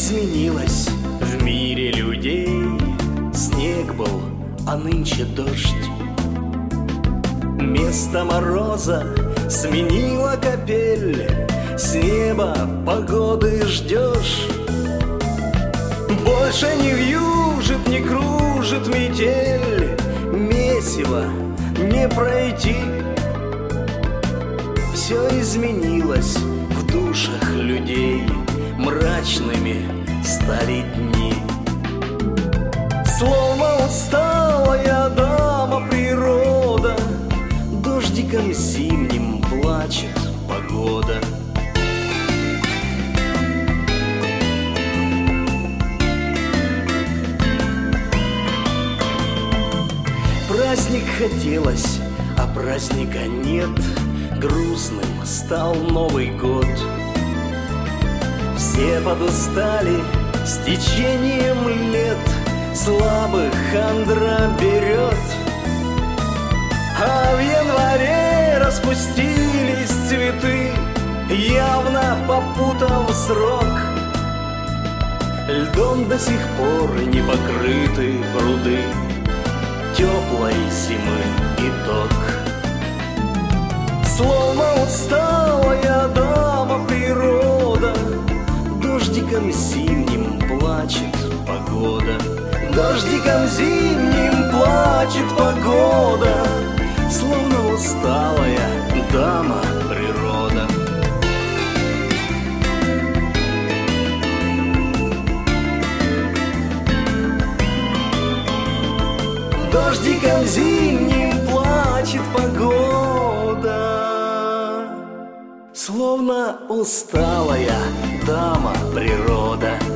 изменилось в мире людей. Снег был, а нынче дождь. Место мороза сменила капель. С неба погоды ждешь. Больше не вьюжит, не кружит метель. Месиво не пройти. Все изменилось в душах людей. Мрачными стали дни. Словно усталая дама природа, дождиком зимним плачет погода. Праздник хотелось, а праздника нет. Грустным стал Новый год. Все подустали с течением лет. Слабых хандра берет. А в январе распустились цветы, явно попутав срок. Льдом до сих пор не покрыты пруды. Теплой зимы итог. Словно усталая дама природа, дождиком зимним плачет погода. Дождиком зимним плачет погода, словно усталая дама природа. Дождиком зимним плачет погода, словно усталая дама природа.